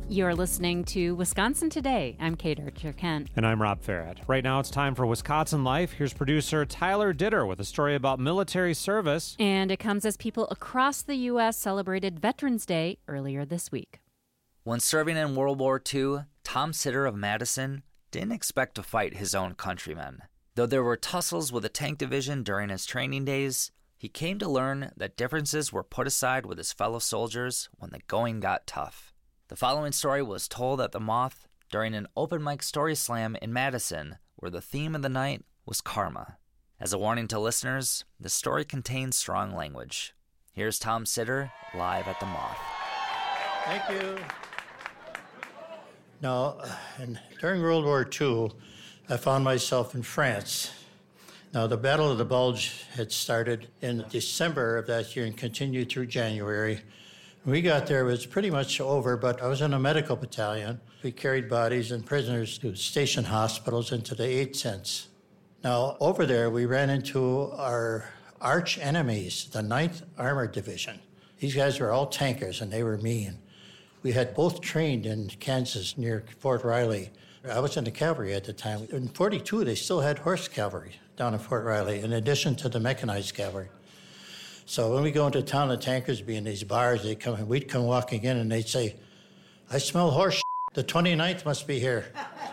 You're listening to Wisconsin Today. I'm Kate Archer-Kent. And I'm Rob Farrett. Right now it's time for Wisconsin Life. Here's producer Tyler Ditter with a story about military service. And it comes as people across the U.S. celebrated Veterans Day earlier this week. When serving in World War II, Tom Sitter of Madison didn't expect to fight his own countrymen. Though there were tussles with the tank division during his training days, he came to learn that differences were put aside with his fellow soldiers when the going got tough. The following story was told at the Moth during an open mic story slam in Madison, where the theme of the night was karma. As a warning to listeners, the story contains strong language. Here's Tom Sitter live at the Moth. Thank you. Now, during World War II, I found myself in France. Now, the Battle of the Bulge had started in December of that year and continued through January. When we got there, it was pretty much over, but I was in a medical battalion. We carried bodies and prisoners to station hospitals and to the aid tents. Now, over there, we ran into our arch enemies, the 9th Armored Division. These guys were all tankers, and they were mean. We had both trained in Kansas near Fort Riley. I was in the cavalry at the time. In 42, they still had horse cavalry down in Fort Riley, in addition to the mechanized cavalry. So when we go into town, the tankers be in these bars, we'd come walking in and they'd say, "I smell horse shit. The 29th must be here."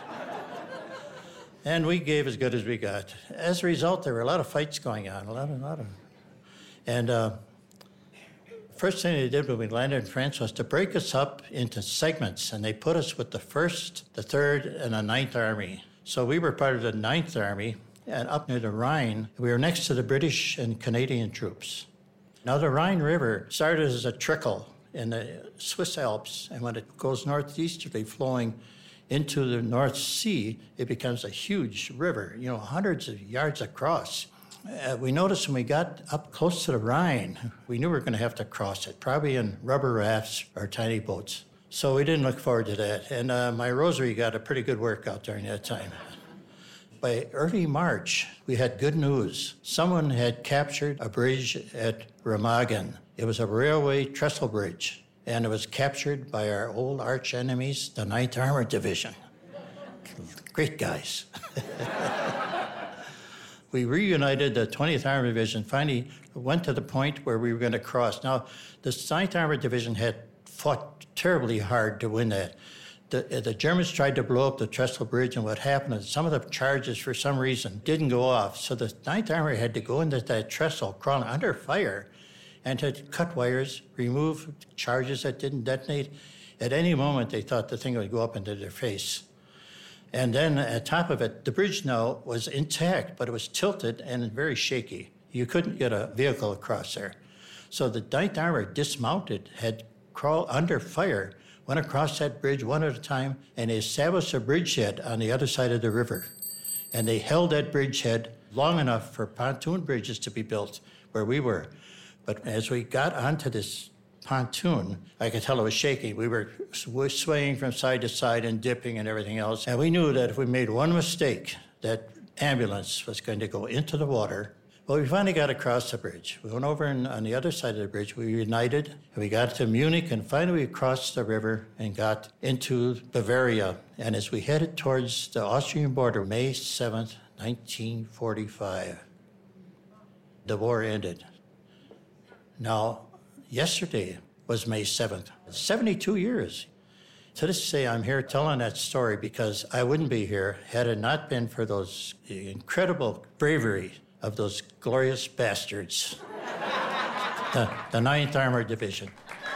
And we gave as good as we got. As a result, there were a lot of fights going on, a lot of. And first thing they did when we landed in France was to break us up into segments, and they put us with the 1st, the 3rd, and the 9th Army. So we were part of the 9th Army, and up near the Rhine, we were next to the British and Canadian troops. Now, the Rhine River started as a trickle in the Swiss Alps, and when it goes northeasterly, flowing into the North Sea, it becomes a huge river, hundreds of yards across. We noticed when we got up close to the Rhine, we knew we were going to have to cross it, probably in rubber rafts or tiny boats. So we didn't look forward to that. And my rosary got a pretty good workout during that time. By early March, we had good news. Someone had captured a bridge at Remagen. It was a railway trestle bridge, and it was captured by our old arch enemies, the 9th Armored Division. Great guys. We reunited the 20th Armored Division, finally went to the point where we were going to cross. Now, the 9th Armored Division had fought terribly hard to win that. The Germans tried to blow up the Trestle Bridge, and what happened is some of the charges, for some reason, didn't go off. So the 9th Armory had to go into that trestle, crawl under fire, and to cut wires, remove charges that didn't detonate. At any moment, they thought the thing would go up into their face. And then on top of it, the bridge now was intact, but it was tilted and very shaky. You couldn't get a vehicle across there. So the 9th Armory dismounted, had crawled under fire, went across that bridge one at a time, and they established a bridgehead on the other side of the river. And they held that bridgehead long enough for pontoon bridges to be built where we were. But as we got onto this pontoon, I could tell it was shaking. We were swaying from side to side and dipping and everything else. And we knew that if we made one mistake, that ambulance was going to go into the water. Well, we finally got across the bridge. We went over on the other side of the bridge. We united, and we got to Munich, and finally we crossed the river and got into Bavaria. And as we headed towards the Austrian border, May 7th, 1945, the war ended. Now, yesterday was May 7th. 72 years. To this day, I'm here telling that story because I wouldn't be here had it not been for those incredible bravery of those glorious bastards, the 9th Armored Division.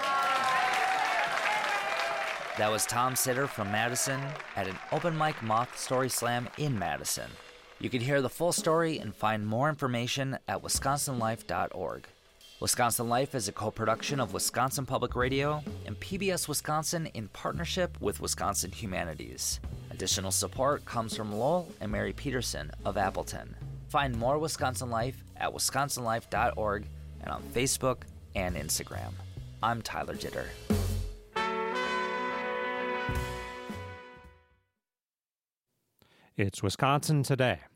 That was Tom Sitter from Madison at an open mic Moth Story Slam in Madison. You can hear the full story and find more information at wisconsinlife.org. Wisconsin Life is a co-production of Wisconsin Public Radio and PBS Wisconsin in partnership with Wisconsin Humanities. Additional support comes from Lowell and Mary Peterson of Appleton. Find more Wisconsin Life at wisconsinlife.org and on Facebook and Instagram. I'm Tyler Ditter. It's Wisconsin Today.